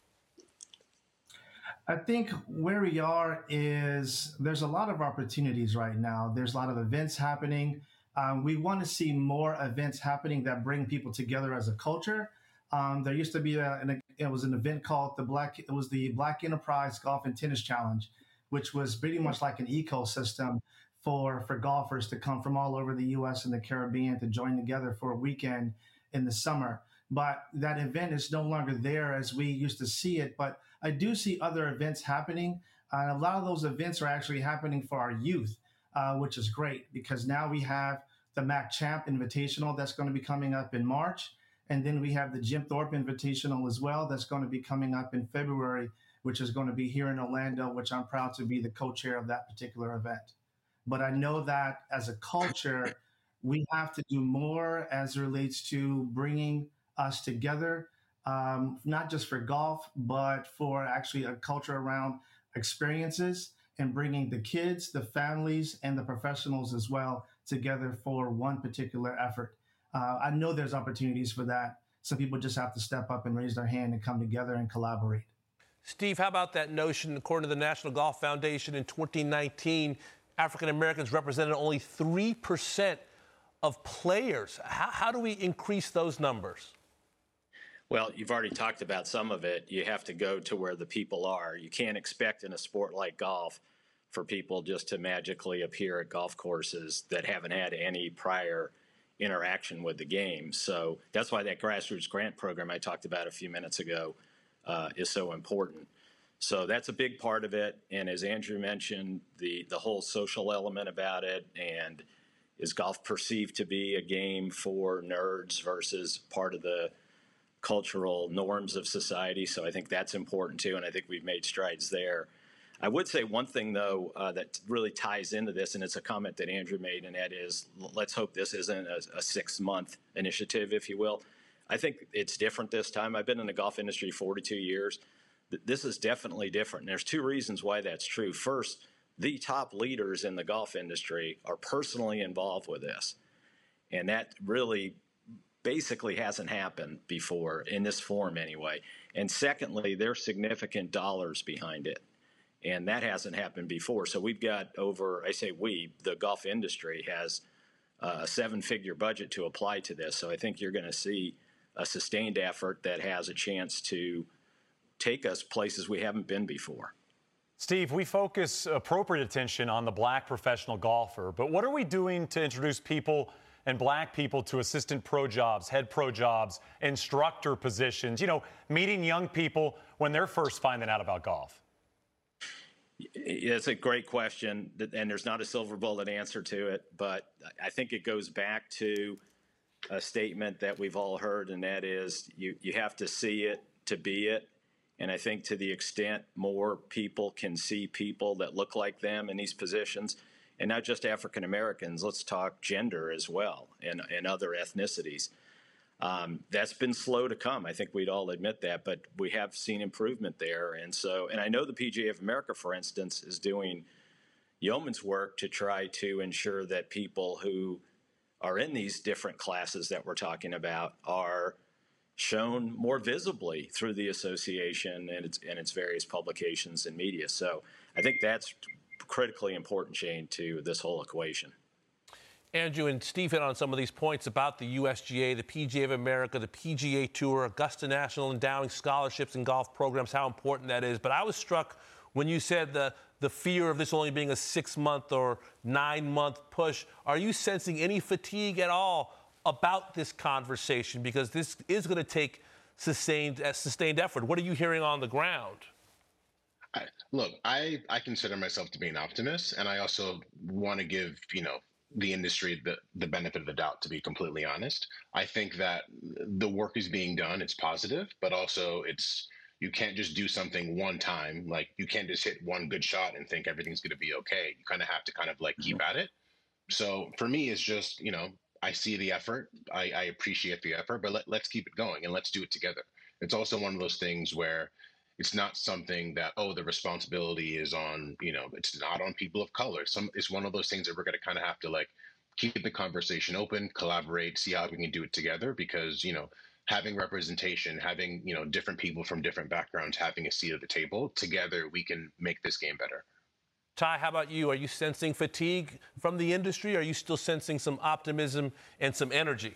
I think where we are is there's a lot of opportunities right now. There's a lot of events happening. We want to see more events happening that bring people together as a culture. There used to be it was an event called the Black Enterprise Golf and Tennis Challenge, which was pretty much like an ecosystem for golfers to come from all over the U.S. and the Caribbean to join together for a weekend in the summer. But that event is no longer there as we used to see it. But I do see other events happening. And a lot of those events are actually happening for our youth, which is great, because now we have the Mac Champ Invitational that's going to be coming up in March. And then we have the Jim Thorpe Invitational as well that's going to be coming up in February, which is going to be here in Orlando, which I'm proud to be the co-chair of that particular event. But I know that as a culture, we have to do more as it relates to bringing us together, not just for golf, but for actually a culture around experiences and bringing the kids, the families, and the professionals as well together for one particular effort. I know there's opportunities for that. Some people just have to step up and raise their hand and come together and collaborate. Steve, how about that notion, according to the National Golf Foundation in 2019, African Americans represented only 3% of players. How do we increase those numbers? Well, you've already talked about some of it. You have to go to where the people are. You can't expect in a sport like golf for people just to magically appear at golf courses that haven't had any prior interaction with the game. So that's why that grassroots grant program I talked about a few minutes ago is so important. So that's a big part of it. And as Andrew mentioned, the whole social element about it, and is golf perceived to be a game for nerds versus part of the cultural norms of society? So I think that's important too, and I think we've made strides there. I would say one thing, though, that really ties into this, and it's a comment that Andrew made, and that is, let's hope this isn't a 6-month initiative, if you will. I think it's different this time. I've been in the golf industry 42 years. This is definitely different. And there's two reasons why that's true. First, the top leaders in the golf industry are personally involved with this. And that really basically hasn't happened before in this form anyway. And secondly, there's significant dollars behind it. And that hasn't happened before. So we've got the golf industry has a 7-figure budget to apply to this. So I think you're going to see a sustained effort that has a chance to take us places we haven't been before. Steve, we focus appropriate attention on the black professional golfer, but what are we doing to introduce people and black people to assistant pro jobs, head pro jobs, instructor positions, meeting young people when they're first finding out about golf? It's a great question, and there's not a silver bullet answer to it, but I think it goes back to a statement that we've all heard, and that is you have to see it to be it. And I think to the extent more people can see people that look like them in these positions, and not just African Americans, let's talk gender as well and other ethnicities. That's been slow to come. I think we'd all admit that, but we have seen improvement there. And I know the PGA of America, for instance, is doing yeoman's work to try to ensure that people who are in these different classes that we're talking about are shown more visibly through the association and its various publications and media. So I think that's critically important, Shane, to this whole equation. Andrew and Steve hit on some of these points about the USGA, the PGA of America, the PGA Tour, Augusta National endowing scholarships and golf programs, how important that is. But I was struck when you said the fear of this only being a 6-month or 9-month push. Are you sensing any fatigue at all about this conversation? Because this is going to take sustained effort. What are you hearing on the ground? Look, I consider myself to be an optimist, and I also want to give, the industry the benefit of the doubt, to be completely honest. I think that the work is being done. It's positive, but also you can't just do something one time. Like, you can't just hit one good shot and think everything's going to be okay. You kind of have to keep at it. So for me, it's just, I see the effort. I appreciate the effort, but let's keep it going and let's do it together. It's also one of those things where it's not something that, the responsibility is on, it's not on people of color. It's one of those things that we're going to kind of have to keep the conversation open, collaborate, see how we can do it together, because, having representation, having, different people from different backgrounds, having a seat at the table together, we can make this game better. Ty, how about you? Are you sensing fatigue from the industry? Or are you still sensing some optimism and some energy?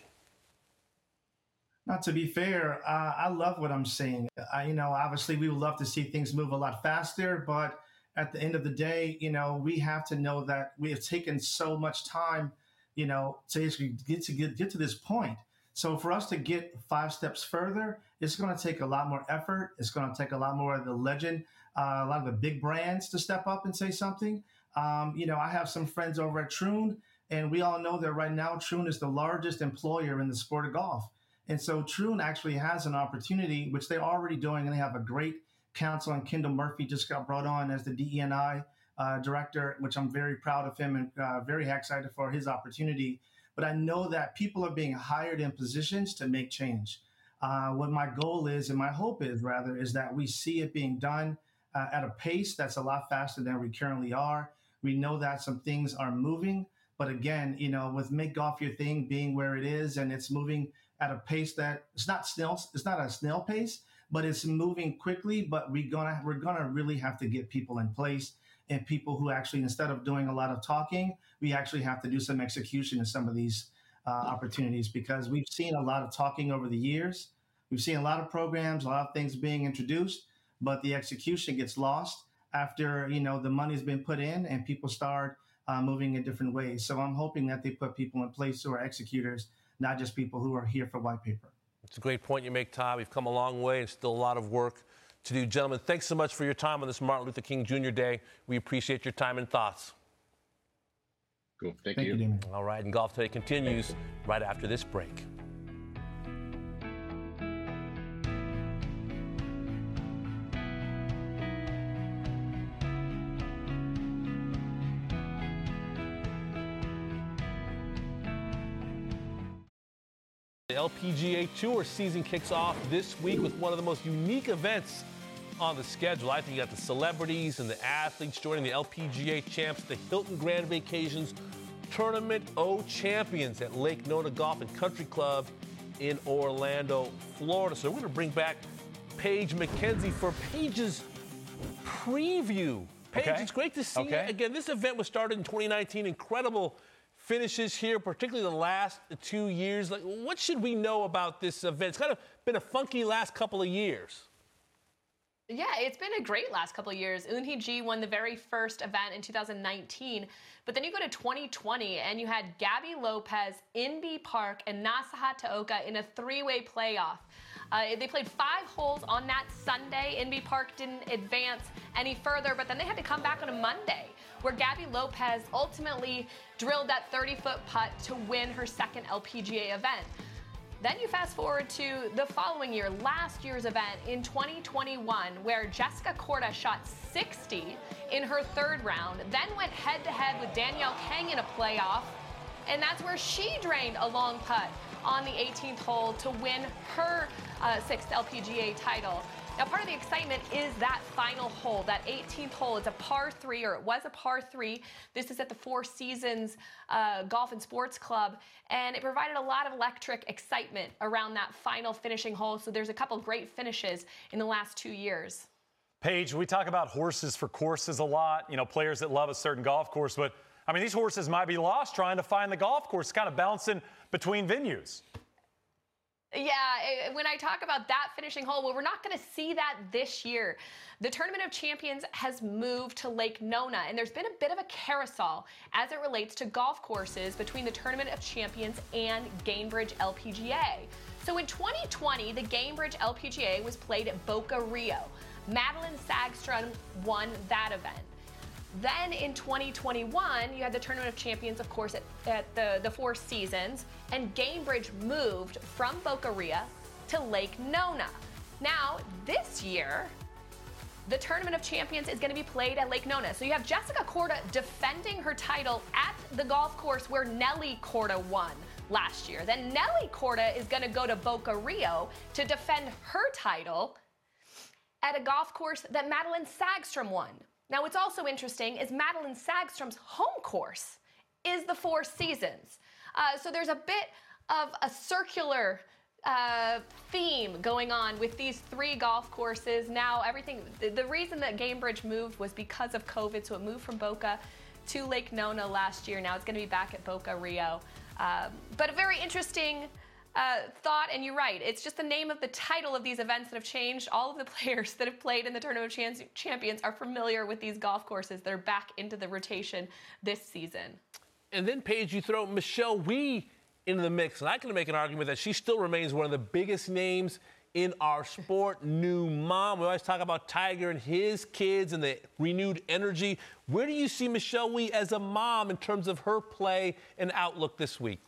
Not to be fair, I love what I'm seeing. Obviously, we would love to see things move a lot faster, but at the end of the day, we have to know that we have taken so much time, to actually get to this point. So for us to get 5 steps further, it's going to take a lot more effort. It's going to take a lot more of the legend, a lot of the big brands to step up and say something. I have some friends over at Troon, and we all know that right now Troon is the largest employer in the sport of golf. And so Troon actually has an opportunity, which they're already doing, and they have a great counsel. And Kendall Murphy just got brought on as the DE&I director, which I'm very proud of him and very excited for his opportunity. But I know that people are being hired in positions to make change. What my goal is, and my hope is rather, is that we see it being done at a pace that's a lot faster than we currently are. We know that some things are moving, but again, with Make Golf Your Thing being where it is, and it's moving at a pace that it's not a snail pace, but it's moving quickly. But we're gonna really have to get people in place, and people who actually, instead of doing a lot of talking, we actually have to do some execution in some of these opportunities, because we've seen a lot of talking over the years. We've seen a lot of programs, a lot of things being introduced, but the execution gets lost after the money's been put in and people start moving in different ways. So I'm hoping that they put people in place who are executors, not just people who are here for white paper. It's a great point you make, Ty. We've come a long way and still a lot of work to do. Gentlemen, thanks so much for your time on this Martin Luther King Jr. Day. We appreciate your time and thoughts. Cool. Thank you, Damon. All right, and Golf Today continues right after this break. The LPGA Tour season kicks off this week with one of the most unique events on the schedule. I think you got the celebrities and the athletes joining the LPGA champs, the Hilton Grand Vacations Tournament O Champions at Lake Nona Golf and Country Club in Orlando, Florida. So we're going to bring back Paige McKenzie for Paige's preview. Paige, Okay. It's great to see you. Again, this event was started in 2019. Incredible finishes here, particularly the last 2 years. Like, what should we know about this event? It's kind of been a funky last couple of years. Yeah, it's been a great last couple of years. Eunhee Ji won the very first event in 2019, but then you go to 2020 and you had Gabby Lopez, Inbee Park, and Naseha Taoka in a three-way playoff. They played 5 holes on that Sunday. Inbee Park didn't advance any further, but then they had to come back on a Monday, where Gabby Lopez ultimately drilled that 30-foot putt to win her second LPGA event. Then you fast forward to the following year, last year's event in 2021, where Jessica Korda shot 60 in her third round, then went head-to-head with Danielle Kang in a playoff, and that's where she drained a long putt on the 18th hole to win her 6th LPGA title. Now, part of the excitement is that final hole, that 18th hole. It's a par 3, or it was a par 3. This is at the Four Seasons Golf and Sports Club, and it provided a lot of electric excitement around that final finishing hole. So there's a couple great finishes in the last 2 years. Paige, we talk about horses for courses a lot, you know, players that love a certain golf course, but I mean, these horses might be lost trying to find the golf course, kind of bouncing between venues. Yeah, when I talk about that finishing hole, well, we're not going to see that this year. The Tournament of Champions has moved to Lake Nona, and there's been a bit of a carousel as it relates to golf courses between the Tournament of Champions and Gainbridge LPGA. So in 2020, the Gainbridge LPGA was played at Boca Rio. Madeline Sagstrom won that event. Then in 2021, you had the Tournament of Champions, of course, at the Four Seasons, and Gainbridge moved from Boca Rio to Lake Nona. Now, this year, the Tournament of Champions is going to be played at Lake Nona. So you have Jessica Korda defending her title at the golf course where Nelly Korda won last year. Then Nelly Korda is going to go to Boca Rio to defend her title at a golf course that Madeline Sagstrom won. Now, what's also interesting is Madeline Sagstrom's home course is the Four Seasons. So there's a bit of a circular theme going on with these 3 golf courses. Now, the reason that Gainbridge moved was because of COVID, so it moved from Boca to Lake Nona last year. Now it's going to be back at Boca Rio. But a very interesting thought, and you're right. It's just the name of the title of these events that have changed. All of the players that have played in the Tournament of Champions are familiar with these golf courses that are back into the rotation this season. And then, Paige, you throw Michelle Wie into the mix, and I can make an argument that she still remains one of the biggest names in our sport. New mom. We always talk about Tiger and his kids and the renewed energy. Where do you see Michelle Wie as a mom in terms of her play and outlook this week?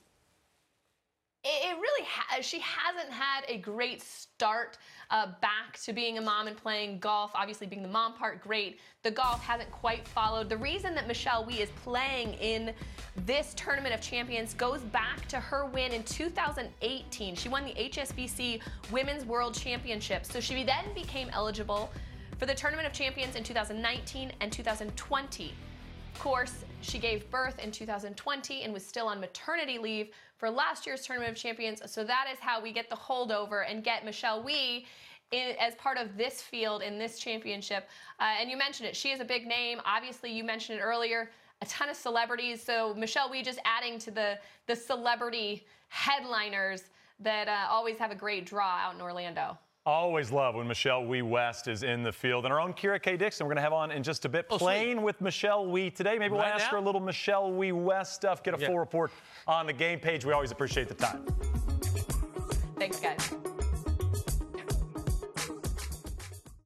It really she hasn't had a great start back to being a mom and playing golf. Obviously, being the mom part, great. The golf hasn't quite followed. The reason that Michelle Wie is playing in this Tournament of Champions goes back to her win in 2018. She won the HSBC Women's World Championship. So she then became eligible for the Tournament of Champions in 2019 and 2020. Of course, she gave birth in 2020 and was still on maternity leave for last year's Tournament of Champions. So that is how we get the holdover and get Michelle Wie as part of this field in this championship. And you mentioned it. She is a big name. Obviously, you mentioned it earlier, a ton of celebrities. So Michelle Wie just adding to the celebrity headliners that always have a great draw out in Orlando. Always love when Michelle Wie West is in the field. And our own Kira K. Dixon, we're going to have on in just a bit, playing with Michelle Wie today. Maybe we'll ask her a little Michelle Wie West stuff, get a full report on the game page. We always appreciate the time.